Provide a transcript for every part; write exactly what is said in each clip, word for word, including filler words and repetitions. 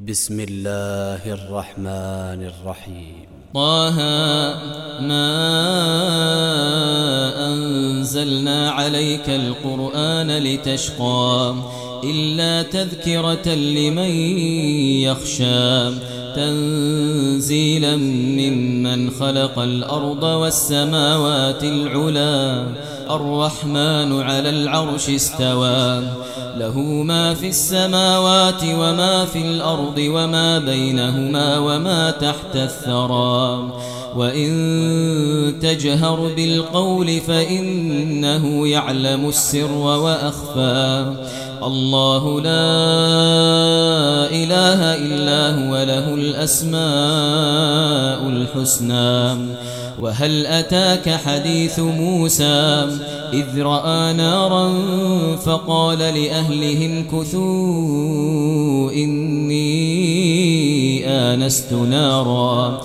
بسم الله الرحمن الرحيم. طه ما أنزلنا عليك القرآن لتشقى إلا تذكرة لمن يخشى تنزيلا ممن خلق الأرض والسماوات العلا الرحمن على العرش استوى له ما في السماوات وما في الأرض وما بينهما وما تحت الثرى وإن تجهر بالقول فإنه يعلم السر وأخفى الله لا إله إلا هو له الأسماء الحسنى. وهل أتاك حديث موسى إذ رأى نارا فقال لأهلهم كثوا إني آنست نارا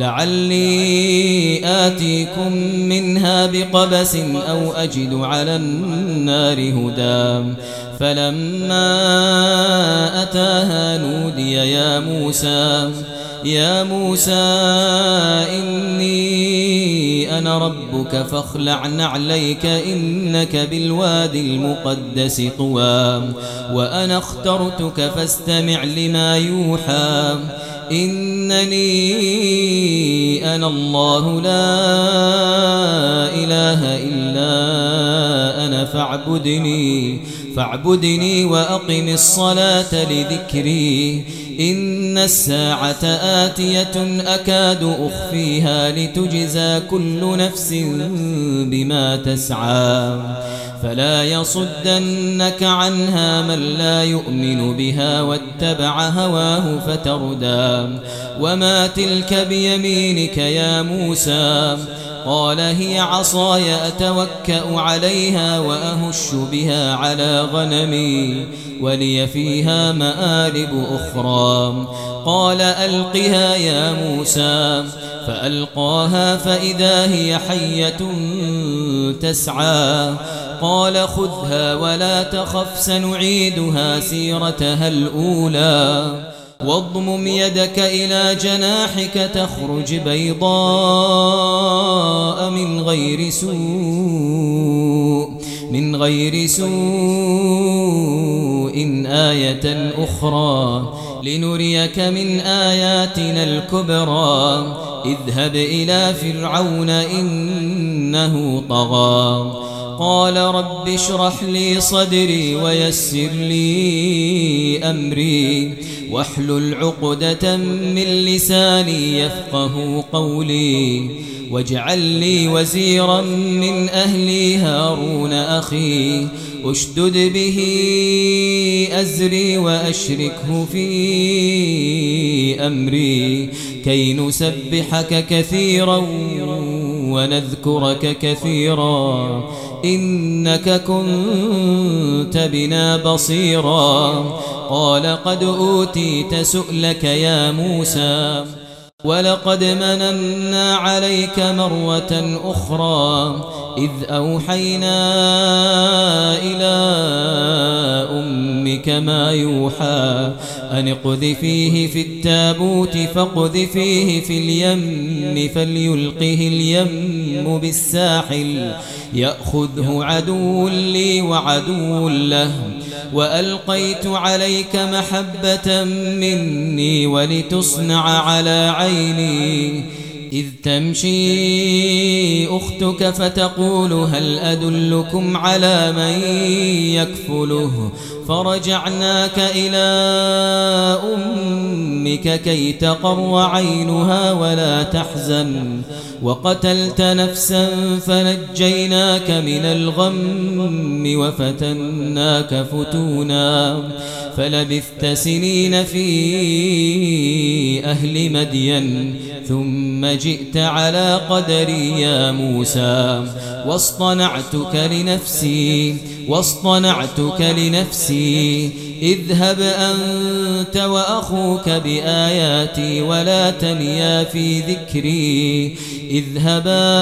لعلي آتيكم منها بقبس أو أجد على النار هدى فلما أتاها نودي يا موسى يا موسى إني أنا ربك فاخلع نعليك إنك بالوادي المقدس طوى وأنا اخترتك فاستمع لما يوحى إنني أنا الله لا إله إلا أنا فاعبدني فاعبدني وأقم الصلاة لذكري إن الساعة آتية أكاد أخفيها لتجزى كل نفس بما تسعى فلا يصدنك عنها من لا يؤمن بها واتبع هواه فتردى وما تلك بيمينك يا موسى قال هي عصاي أتوكأ عليها وأهش بها على غنمي ولي فيها مآرب أخرى قال ألقها يا موسى فألقاها فإذا هي حية تسعى قال خذها ولا تخف سنعيدها سيرتها الأولى واضمم يدك إلى جناحك تخرج بيضاء من غير سوء من غير سوء آية أخرى لنريك من آياتنا الكبرى اذهب إلى فرعون إنه طغى قال رب اشرح لي صدري ويسر لي أمري واحلل عقدة من لساني يفقه قولي واجعل لي وزيرا من أهلي هارون أخي أشدد به أزري وأشركه في أمري كي نسبحك كثيرا ونذكرك كثيرا إنك كنت بنا بصيرا قال قد أوتيت سؤلك يا موسى ولقد مننا عليك مرة أخرى إذ أوحينا إلى أمك ما يوحى أن اقذفيه في التابوت فاقذفيه في اليم فليلقه اليم بالساحل يأخذه عدو لي وعدو له وألقيت عليك محبة مني ولتصنع على عيني إذ تمشي أختك فتقول هل أدلكم على من يكفله فرجعناك إلى أمك كي تقر عينها ولا تحزن وقتلت نفسا فنجيناك من الغم وفتناك فتونا فلبثت سنين في أهل مدين ثم جئت على قدري يا موسى واصطنعتك لنفسي واصطنعتك لنفسي اذهب أنت وأخوك بآياتي ولا تنيا في ذكري اذهبا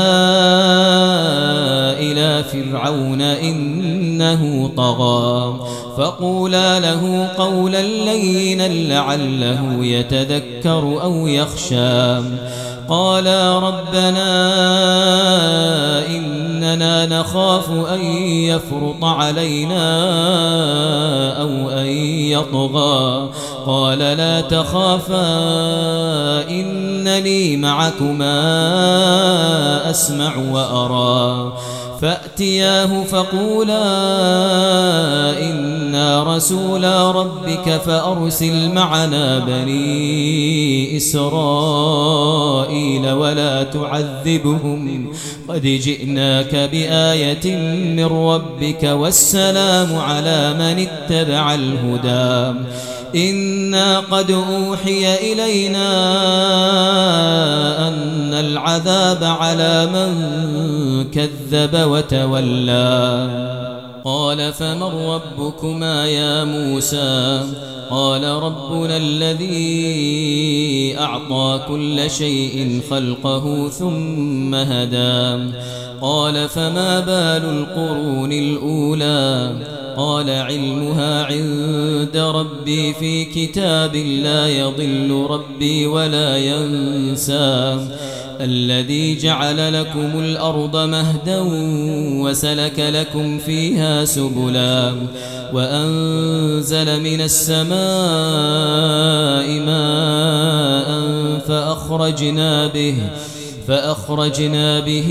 إلى فرعون إنه طغى فقولا له قولا لينا لعله يتذكر أو يخشى قالا ربنا إننا نخاف أن يفرط علينا أو أن يطغى قال لا تخافا إنني معكما أسمع وأرى فأتياه فقولا إنا رسولا ربك فأرسل معنا بني إسرائيل ولا تعذبهم قد جئناك بآية من ربك والسلام على من اتبع الهدى إنا قد أوحي إلينا أن العذاب على من كذب وتولى قال فمن ربكما يا موسى قال ربنا الذي أعطى كل شيء خلقه ثم هدى قال فما بال القرون الأولى قال علمها عند ربي في كتاب لا يضل ربي ولا ينسى الذي جعل لكم الأرض مهدا وسلك لكم فيها سبلا وأنزل من السماء ماء فأخرجنا به فأخرجنا به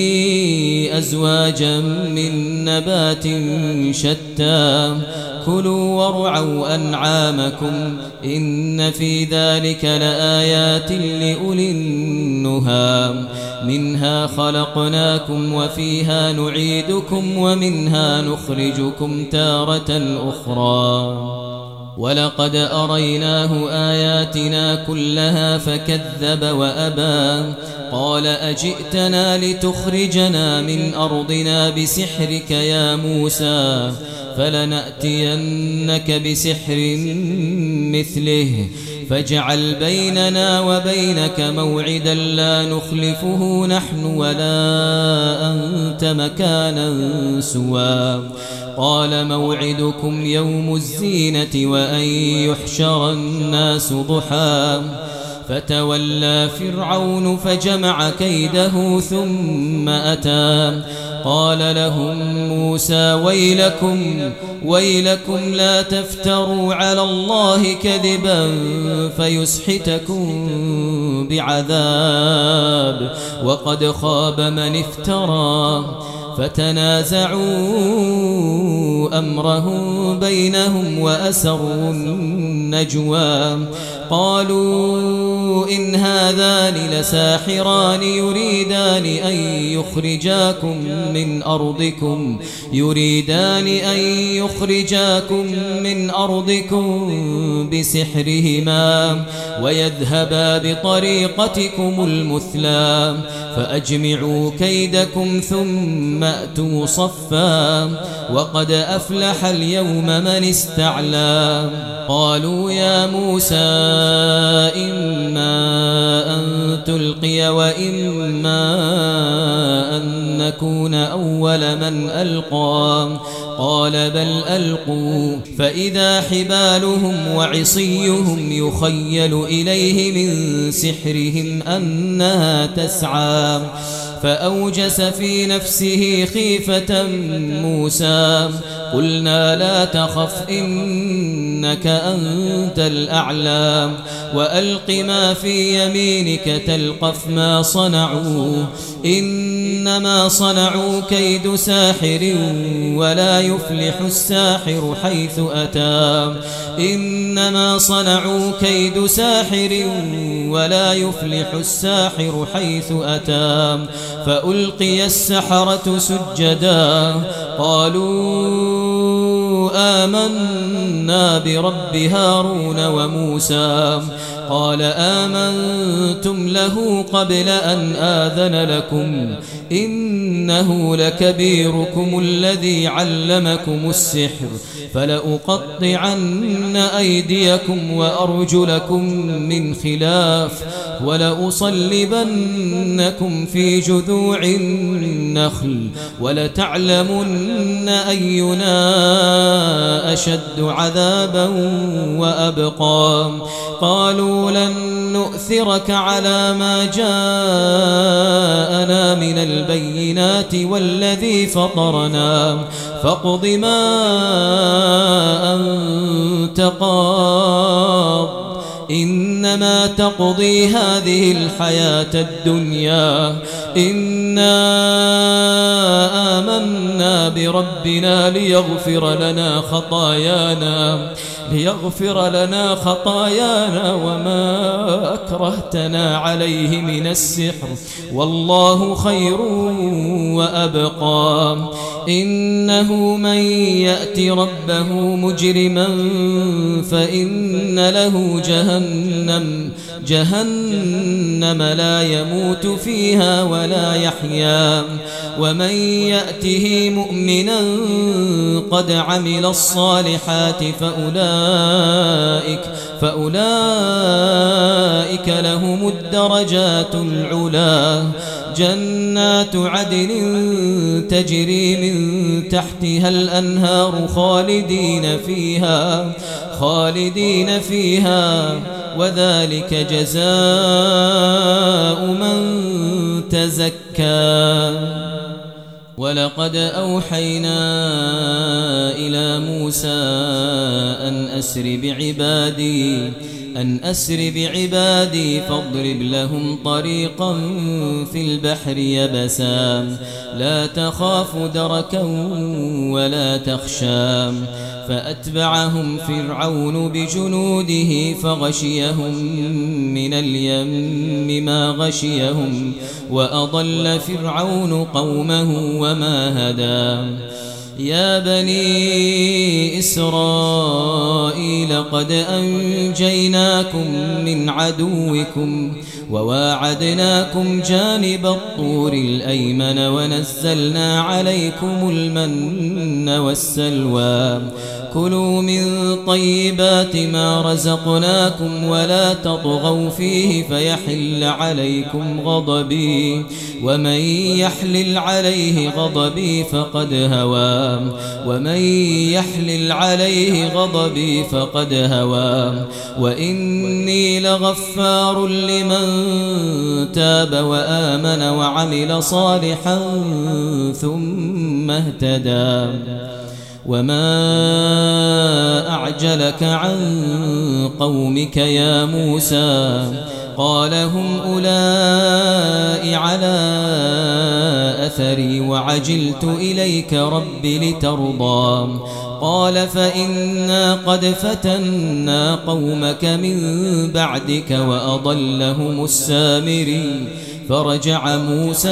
أزواجا من نبات شتى كلوا وارعوا أنعامكم إن في ذلك لآيات لأولي النهى منها خلقناكم وفيها نعيدكم ومنها نخرجكم تارة أخرى ولقد أريناه آياتنا كلها فكذب وأبى قال أجئتنا لتخرجنا من أرضنا بسحرك يا موسى فلنأتينك بسحر مثله فاجعل بيننا وبينك موعدا لا نخلفه نحن ولا أنت مكانا سوى قال موعدكم يوم الزينة وأن يحشر الناس ضحى فتولى فرعون فجمع كيده ثم أتى قال لهم موسى ويلكم ويلكم لا تفتروا على الله كذبا فيسحتكم بعذاب وقد خاب من افترى فتنازعوا أمرهم بينهم وأسروا النجوى قالوا إن هذان لساحران يريدان أن يخرجاكم من أرضكم يريدان أن يخرجاكم من أرضكم بسحرهما ويذهبا بطريقتكم المثلى فأجمعوا كيدكم ثم أتوا صفا وقد أفلح اليوم من استعلى قالوا يا موسى إما أن تلقي وإما أن نكون أول من ألقى قال بل ألقوا فإذا حبالهم وعصيهم يخيل إليه من سحرهم أنها تسعى فأوجس في نفسه خيفة موسى قلنا لا تخف إنك أنت الأعلى وألق ما في يمينك تلقف ما صنعوا إنما صنعوا كيد ساحر ولا يفلح الساحر حيث أتى إنما صنعوا كيد ساحر ولا يفلح الساحر حيث أتى فألقي السحرة سجدا قالوا آمنا برب هارون وموسى قال آمنتم له قبل أن آذن لكم إنه لكبيركم الذي علمكم السحر فلأقطعن أيديكم وأرجلكم من خلاف ولأصلبنكم في جذوع النخل ولتعلمن أينا أشد عذابا وأبقى قالوا لن نؤثرك على ما جاءنا من البينات والذي فطرنا فاقض ما أنت قاض إنما تقضي هذه الحياة الدنيا إنا آمنا بربنا ليغفر لنا خطايانا ليغفر لنا خطايانا وما أكرهتنا عليه من السحر والله خير وأبقى إنه من يأت ربه مجرما فإن له جهنم جهنم لا يموت فيها ولا يحيا ومن يأته مؤمنا قد عمل الصالحات فأولئك فأولئك لهم الدرجات العلا جنات عدن تجري من تحتها الأنهار خالدين فيها خالدين فيها وذلك جزاء من تزكى ولقد أوحينا إلى موسى أن أسر بعبادي أن أسر بعبادي فاضرب لهم طريقا في البحر يبسا لا تخاف دركا ولا تخشى فأتبعهم فرعون بجنوده فغشيهم من اليم ما غشيهم وأضل فرعون قومه وما هدى يا بني إسرائيل قد أنجيناكم من عدوكم وواعدناكم جانب الطور الأيمن ونزلنا عليكم المن والسلوى كلوا من طيبات ما رزقناكم ولا تطغوا فيه فيحل عليكم غضبي ومن يحلل عليه غضبي فقد هوى ومن يحلل عليه غضبي فقد هوى وإني لغفار لمن تاب وآمن وعمل صالحا ثم اهتدى وما أعجلك عن قومك يا موسى قال هم أولئك على أثري وعجلت إليك رب لترضى قال فإنا قد فتنا قومك من بعدك وأضلهم السامري فرجع موسى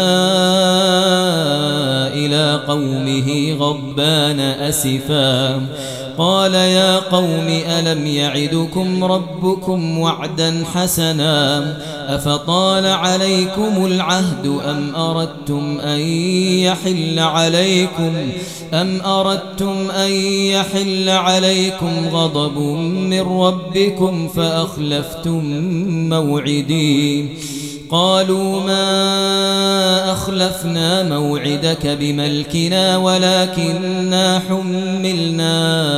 إلى قومه غضبان أسفا قال يا قوم ألم يعدكم ربكم وعدا حسنا أفطال عليكم العهد أم أردتم أن يحل عليكم أم أردتم أن يحل عليكم غضب من ربكم فأخلفتم موعدي قالوا ما أخلفنا موعدك بملكنا ولكننا حملنا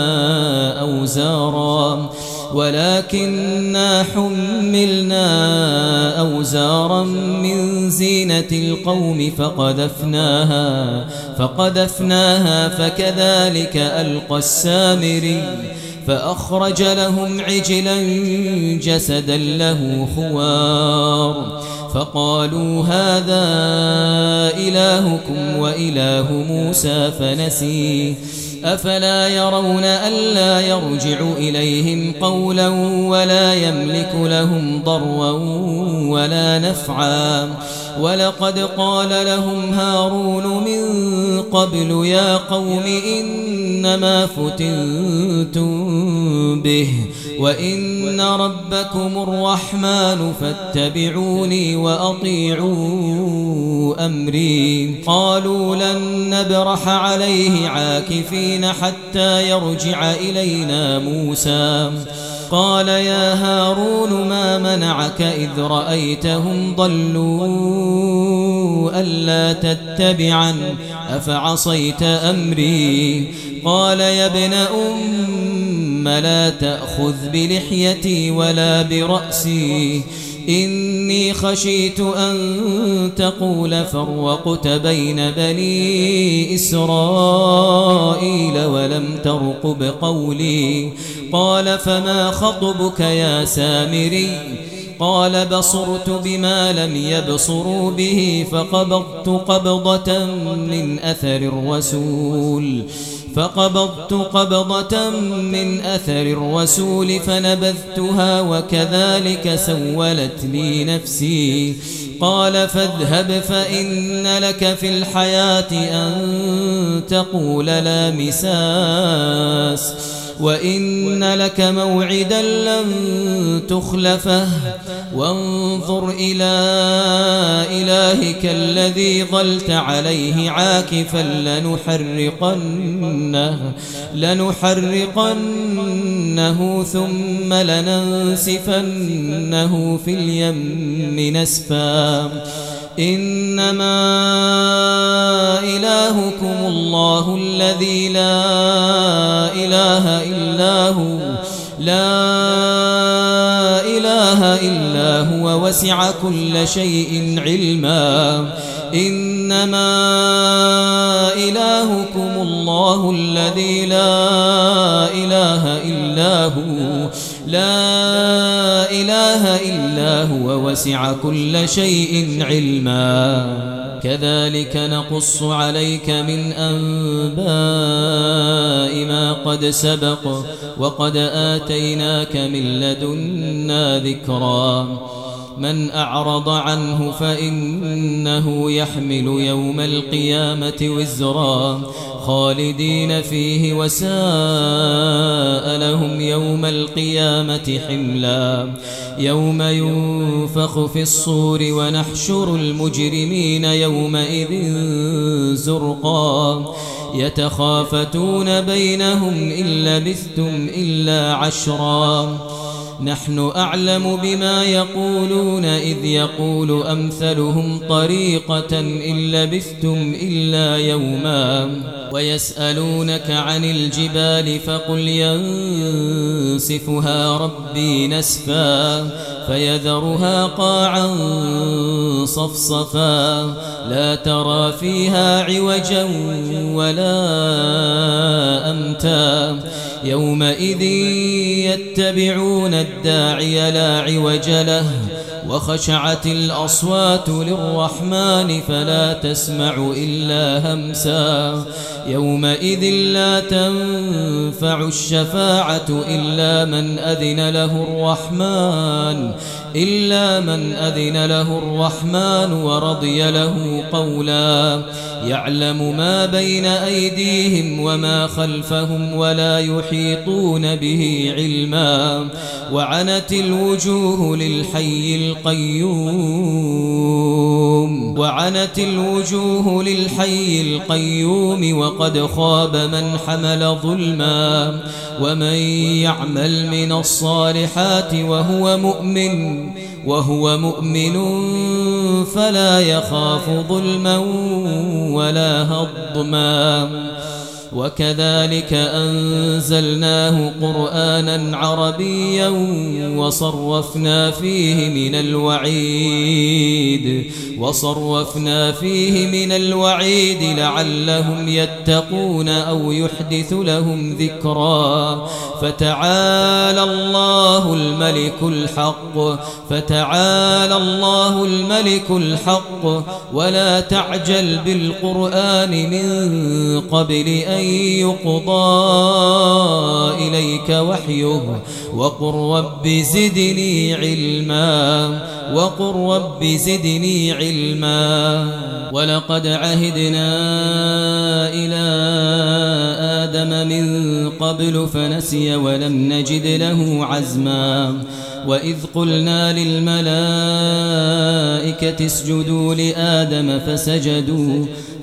أوزارا ولكننا حملنا أوزارا من زينة القوم فقذفناها فقذفناها فكذلك ألقى السامري فأخرج لهم عجلا جسدا له خوار فقالوا هذا إلهكم وإله موسى فنسي أفلا يرون ألا يرجع إليهم قولا ولا يملك لهم ضرا ولا نفعا ولقد قال لهم هارون من قبل يا قوم إنما فتنتم به وإن ربكم الرحمن فاتبعوني وأطيعوا أمري قالوا لن نبرح عليه عاكفين حتى يرجع إلينا موسى قال يا هارون ما منعك إذ رأيتهم ضلوا ألا تتبعا أفعصيت أمري قال يا ابن أم لا تأخذ بلحيتي ولا برأسي إني خشيت أن تقول فرقت بين بني إسرائيل ولم ترقب قولي قال فما خطبك يا سامري قال بصرت بما لم يبصروا به فقبضت قبضة من أثر الرسول فقبضت قبضة من أثر الرسول فنبذتها وكذلك سولت لي نفسي قال فاذهب فإن لك في الحياة أن تقول لا مساس وإن لك موعدا لن تخلفه وانظر إلى إلهك الذي ظلت عليه عاكفا لنحرقنه, لنحرقنه ثم لننسفنه في اليم نسفا إنما إلهكم الله الذي لا إله إلا هو لا إله إلا هو وسع كل شيء علما إنما إلهكم الله الذي لا إله إلا هو لا إله إلا هو وسع كل شيء علما كذلك نقص عليك من أنباء ما قد سبق وقد آتيناك من لدنا ذكرا من أعرض عنه فإنه يحمل يوم القيامة وزرا خالدين فيه وساء لهم يوم القيامة حملا يوم ينفخ في الصور ونحشر المجرمين يومئذ زرقا يتخافتون بينهم إن لبثتم إلا عشرا نحن أعلم بما يقولون إذ يقول أمثلهم طريقة إن لبثتم إلا يوما ويسألونك عن الجبال فقل ينسفها ربي نسفا فيذرها قاعا صفصفا لا ترى فيها عوجا ولا أمتا يومئذ يتبعون الداعي لا عوج له وخشعت الأصوات للرحمن فلا تسمع إلا همسا يومئذ لا تنفع الشفاعة إلا من أذن له الرحمن إلا من أذن له الرحمن ورضي له قولا يعلم ما بين أيديهم وما خلفهم ولا يحيطون به علما وعنت الوجوه للحي القيوم وعنت الوجوه للحي القيوم وقد خاب من حمل ظلما ومن يعمل من الصالحات وهو مؤمن وهو مؤمن فلا يخاف ظلما ولا هضما وكذلك أنزلناه قرآنا عربيا وصرفنا فيه من الوعيد وصرفنا فيه من الوعيد لعلهم يتقون أو يحدث لهم ذكرا فتعالى الله الملك الحق فتعالى الله الملك الحق ولا تعجل بالقرآن من قبل أن يقضى إليك وحيه وقل رب زدني علما وقل رب زدني علما ولقد عهدنا إلى آدم من قبل فنسي ولم نجد له عزما وإذ قلنا للملائكة اسجدوا لآدم فسجدوا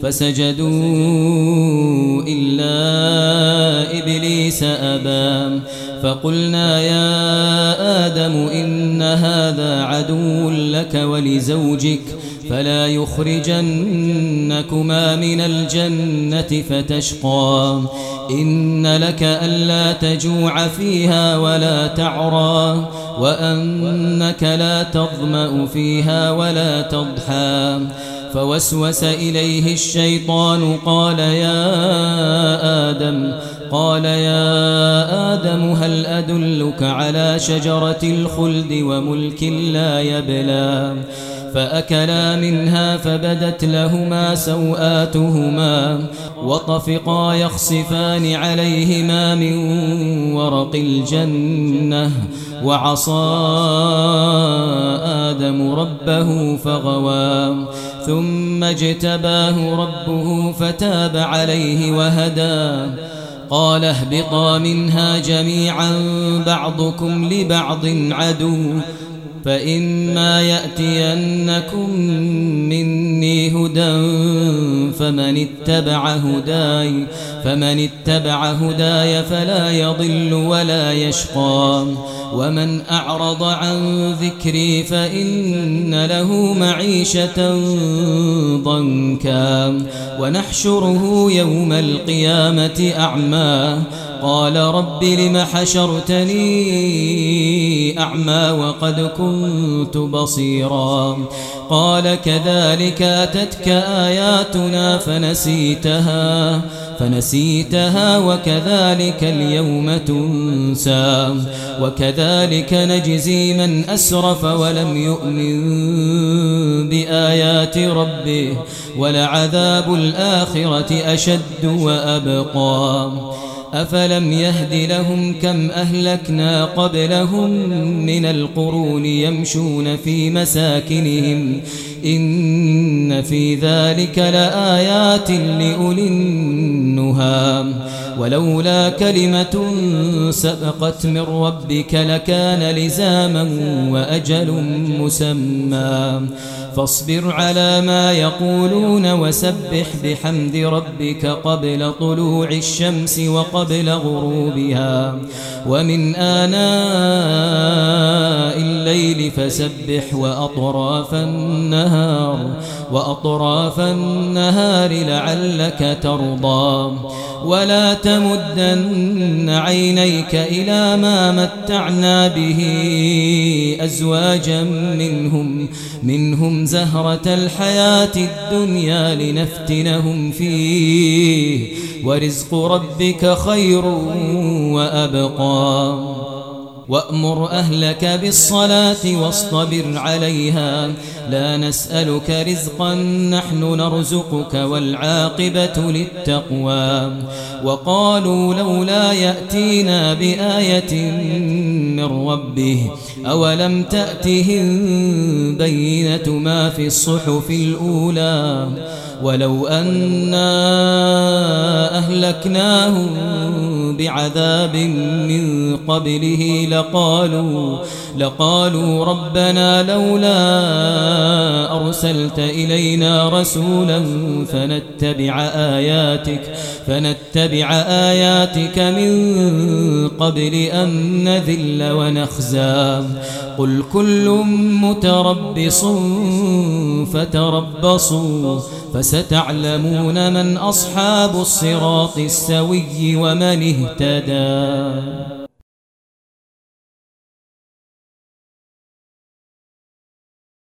فسجدوا إلا إبليس أبى فقلنا يا آدم إن هذا عدو لك ولزوجك فلا يخرجنكما من الجنة فتشقى إن لك ألا تجوع فيها ولا تعرى وأنك لا تظمأ فيها ولا تضحى فوسوس إليه الشيطان قال يا آدم قال يا آدم هل أدلك على شجرة الخلد وملك لا يبلى فأكلا منها فبدت لهما سوآتهما وطفقا يخصفان عليهما من ورق الجنة وعصى آدم ربه فغوى ثم اجتباه ربه فتاب عليه وهدى قال اهبطا منها جميعا بعضكم لبعض عدو فإما يأتينكم مني هدى فمن اتبع هداي فمن اتبع هداي فلا يضل ولا يشقى ومن أعرض عن ذكري فإن له معيشة ضنكا ونحشره يوم القيامة أعمى قال رب لم حشرتني أعمى وقد كنت بصيرا قال كذلك أتتك آياتنا فنسيتها فنسيتها وكذلك اليوم تنسى وكذلك نجزي من أسرف ولم يؤمن بآيات ربه ولعذاب الآخرة أشد وأبقى أفلم يهد لهم كم أهلكنا قبلهم من القرون يمشون في مساكنهم إن في ذلك لآيات لأولي النهى ولولا كلمة سبقت من ربك لكان لزاما وأجل مسمى فاصبر على ما يقولون وسبح بحمد ربك قبل طلوع الشمس وقبل غروبها ومن آناء الليل فسبح وأطراف النهار وأطراف النهار لعلك ترضى ولا تمدن عينيك إلى ما متعنا به أزواجا منهم منهم زهرة الحياة الدنيا لنفتنهم فيه ورزق ربك خير وأبقى وأمر أهلك بالصلاة واصطبر عليها لا نسألك رزقا نحن نرزقك والعاقبة للتقوى وقالوا لولا يأتينا بآية من ربه أولم تأتهم بينة ما في الصحف الأولى ولو أنا أهلكناهم بعذاب من قبله لقالوا لقالوا ربنا لولا أرسلت إلينا رسولا فنتبع آياتك فنتبع آياتك من قبل أن نذل ونخزى قل كل متربص فتربصوا فستعلمون من أصحاب الصراط السوي ومن اهتدى.